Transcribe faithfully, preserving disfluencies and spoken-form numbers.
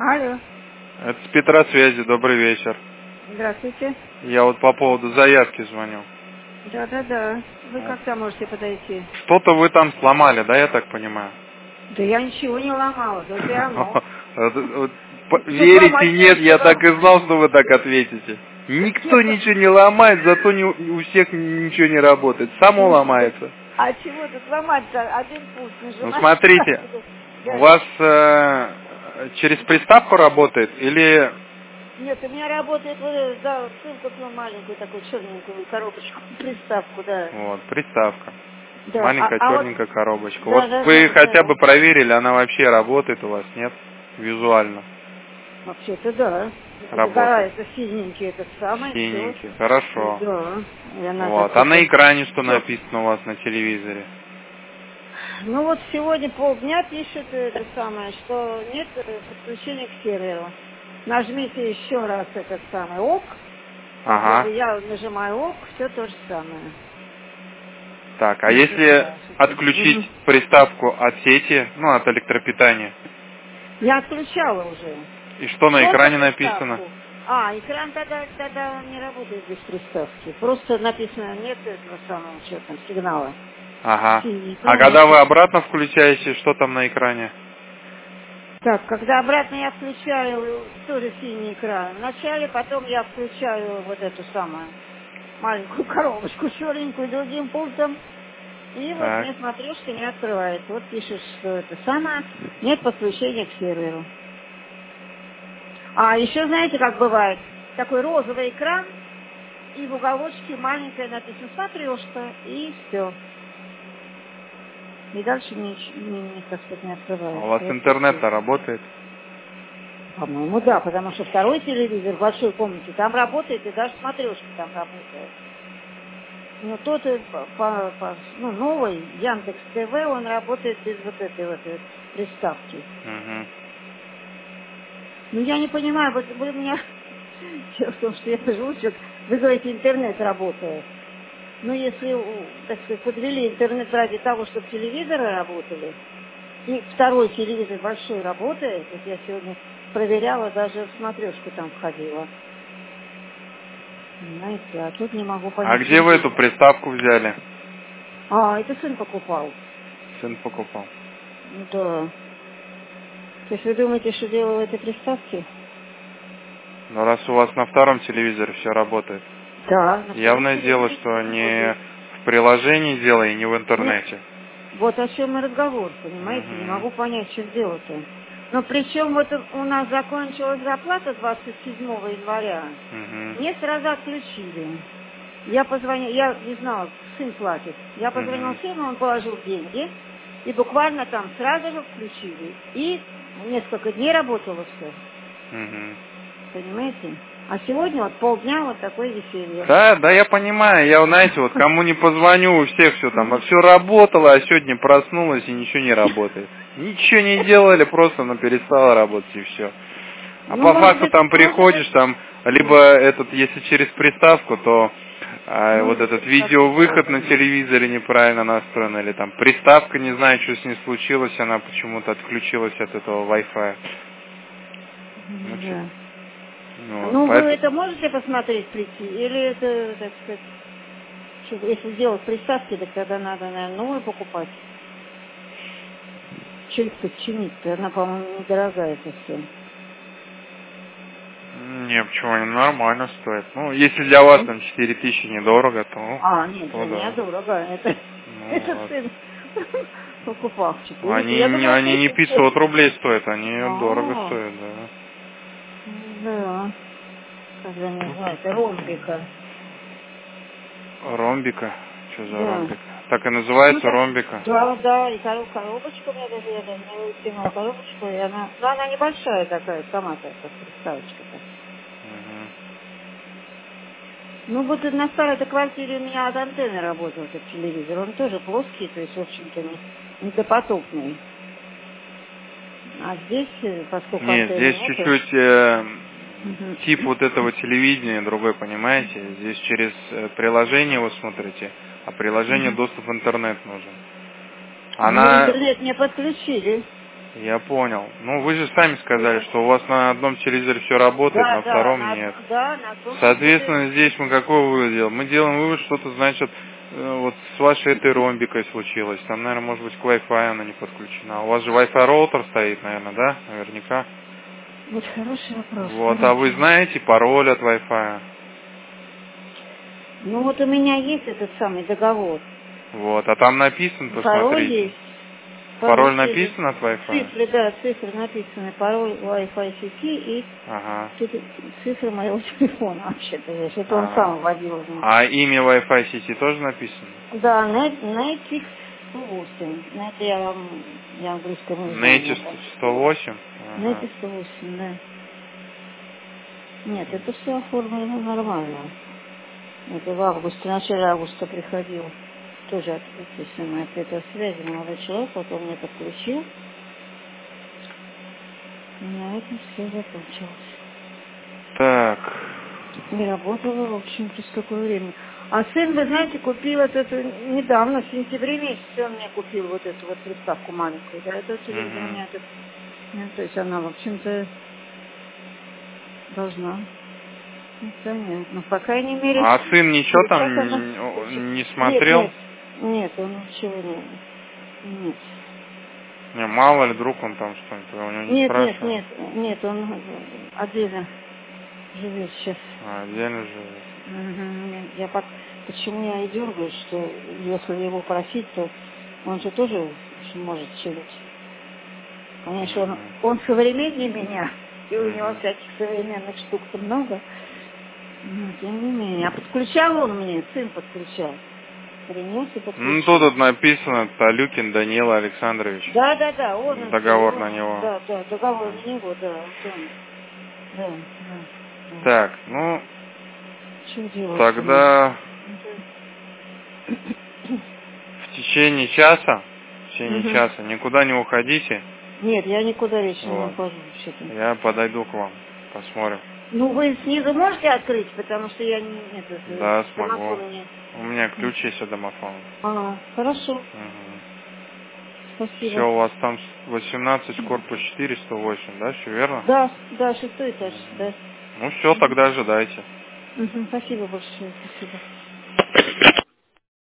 Алло. Это с Петросвязи, добрый вечер. Здравствуйте. Я вот по поводу заявки звоню. Да-да-да. Вы Вот. когда можете подойти? Что-то вы там сломали, да, я так понимаю? Да я ничего не ломала, только и оно. Верите, нет, я так и знал, что вы так ответите. Никто ничего не ломает, зато не, у всех ничего не работает. Само ломается. А чего тут ломать-то? Один пульт Ну нажимать. смотрите, у вас э, через приставку работает или... Нет, у меня работает, вот, да, ссылку свою маленькую, такую черненькую коробочку, приставку, да. Вот, приставка. Да, Маленькая а, а вот... черненькая коробочка. Да, Вот да, вы да, хотя да. бы проверили, она вообще работает у вас, нет? Визуально. Вообще-то да. Работает. Загорается синенький этот самый, все. Синенький. Хорошо. Да. И она, так Вот. А на сказать, экране что чё- написано у вас на телевизоре? Ну вот сегодня полдня пишет это самое, что нет э, подключения к серверу. Нажмите еще раз этот самый ок. Как бы Ага. я нажимаю ок, все то же самое. Так, а Не если запрашивайте. отключить Мгм. приставку от сети, ну, от электропитания, Я отключала уже. и что на Только экране написано? приставку. А, экран тогда, тогда он не работает без приставки. Просто написано нет этого самого, что там, сигнала. Ага. Синий А экран, когда нет. вы обратно включаете, что там на экране? Так, когда обратно я включаю тоже синий экран. Вначале, потом я включаю вот эту самую маленькую коробочку черненькую другим пультом. И вот Так. мне смотрешка не открывается. Вот пишет, что это самое, нет подключения к серверу. А еще знаете, как бывает? Такой розовый экран, и в уголочке маленькая написано смотрешка, и все. И дальше нич- ни, ни, так сказать, не А у открывается. вас Вот интернет-то такое. работает? По-моему, да, потому что второй телевизор в большой комнате там работает, и даже смотрешка там работает. Но тот, э, по, по- по- ну, новый, Яндекс ТВ, он работает без вот этой вот э, приставки. Угу. Ну, я не понимаю, вот вы меня... Дело в том, что я живу, что вы говорите, интернет работает. Но если, у, так сказать, подвели интернет ради того, чтобы телевизоры работали, и второй телевизор большой работает, вот я сегодня проверяла, даже в смотрешку там входила. Понимаете, а тут не могу А понять, в где чем вы эту дело. приставку взяли? А, это сын покупал. Сын покупал. Да. То есть вы думаете, что дело в этой приставке? Но раз у вас на втором телевизоре все работает, Да, на втором явное дело, телевизоре что все не работает. в приложении дело и не в Ну, интернете. вот о чем и разговор, понимаете? Не Угу. могу понять, в чем дело-то. Но причем вот у нас закончилась зарплата двадцать седьмого января. Угу. Мне сразу отключили. Я позвонила, я не знала, сын платит. Я позвонила Угу. сыну, он положил деньги. И буквально там сразу же включили. И несколько дней работало все. Угу. Понимаете? А сегодня вот полдня вот такое веселье. Да, да, я понимаю. Я, знаете, вот кому не позвоню, у всех все там, Мгм. все работало, а сегодня проснулась и ничего не работает. Ничего не делали, просто она перестала работать и все. А Ну, по может факту быть, там может быть, приходишь, там, либо м, этот, если через приставку, то а, ну, вот или этот приставки видеовыход на плохо. телевизоре неправильно настроен, или там приставка, не знаю, что с ней случилось, она почему-то отключилась от этого Wi-Fi. Ну, чё- Да. ну, вот, Ну, вы поэтому... это можете посмотреть, прийти? Или это, так сказать, что если сделать приставки, так тогда надо, наверное, новую покупать? Что их тут чинить-то? Она, по-моему, недорогая совсем. Не, почему, они нормально стоят. Ну, если для вас М? там четыре тысячи недорого, то, А, нет, то для меня да. дорого. Это, Ну, это вот. сын покупал четыре. Они, Я не- думала, они не тысячу. пятьсот рублей стоят, они дорого А, стоят, да. да. Как же они называются? Тут Ромбика. ромбика. Что за Да. ромбик? Так и Ну называется так, ромбика. да, да, и короб- коробочка у меня даже, я даже не вытянула коробочку, и она, ну она небольшая такая, сама-то, как приставочка-то. Мгм. Ну вот на старой-то квартире у меня от антенны работал этот телевизор, он тоже плоский, то есть, в общем-то, не, не допотопный. А здесь, э, поскольку Нет, антенны здесь нету, чуть-чуть э, мгм. тип вот этого телевидения другой, понимаете? Здесь через э, приложение вы смотрите, а приложение Мгм. доступ в интернет нужен. Ну Она интернет не подключили. Я понял. Ну, вы же сами сказали, что у вас на одном телевизоре все работает, Да, на да, втором на, нет. да, на одном Соответственно, работает. здесь мы какой вывод делаем? Мы делаем вывод, что-то, значит, э, вот с вашей этой ромбикой случилось. Там, наверное, может быть, к Wi-Fi она не подключена. У вас же Wi-Fi роутер стоит, наверное, да? Наверняка. Вот хороший вопрос. Вот, а вы Давайте. знаете пароль от Wi-Fi? Ну вот у меня есть этот самый договор. Вот, а там написано, Пароль посмотрите. есть. Пароль Пароль есть. написан от Wi-Fi? Цифры, да, цифры написаны. Пароль Wi-Fi сети и Ага. цифры, цифры моего телефона вообще-то есть. Это он А, сам вводил мне. а имя Wi-Fi сети тоже написано? Да, Netflix сто восемь. На это я вам, я английского не знаю, Нете мне кажется. сто восемь? Ага. Netflix сто восемь, да. Нет, это все оформлено нормально. Это в августе, в начале августа приходил. Тоже от этой самой от этой связи молодой человек, вот он мне подключил. И на этом все закончилось. Так. Не работала, в общем, через какое время. А сын, вы знаете, купил вот эту недавно, в сентябре месяце он мне купил вот эту вот приставку маленькую. Да, это телевизор у Угу. меня этот. Ну, то есть она, в общем-то, должна. Ну, понятно. По крайней мере, А сын ничего сейчас она... там не Нет, смотрел? нет, нет, он ничего не... Нет. Не, мало ли, вдруг он там что-нибудь, вы у него не Нет, нет, спрашивал? нет, нет, он отдельно живет сейчас. А, отдельно живет. Мгм. Я пок- Почему я и дергаюсь, что если его просить, то он же тоже может что-нибудь. Конечно, он, Угу. он современнее меня, и у него Угу. всяких современных штук-то много. Но тем не менее. А подключал он мне, сын подключал. Принес и Ну, тут подключил. вот написано Талюкин Данила Александрович. Да, да, да, он это, Договор он, на него. да, да, договор на него, да, вот он. Да, да, да. Так, ну, Что делать-то мне? тогда Мгм. в течение часа, в течение Мгм. часа никуда не уходите. Нет, я никуда вечером не Вот. ухожу вообще-то. Я подойду к вам, посмотрим. Ну, вы снизу можете открыть, потому что я не, этот, э, Да, смогу. домофон мне. У меня ключ есть от домофона. А, хорошо, Все, спасибо. у вас там восемнадцать, корпус четыре, сто восемь, да, все верно? Да, да, шестой этаж, Мгм. да. Ну все, Мгм. тогда ожидайте. Мгм. Спасибо большое, спасибо.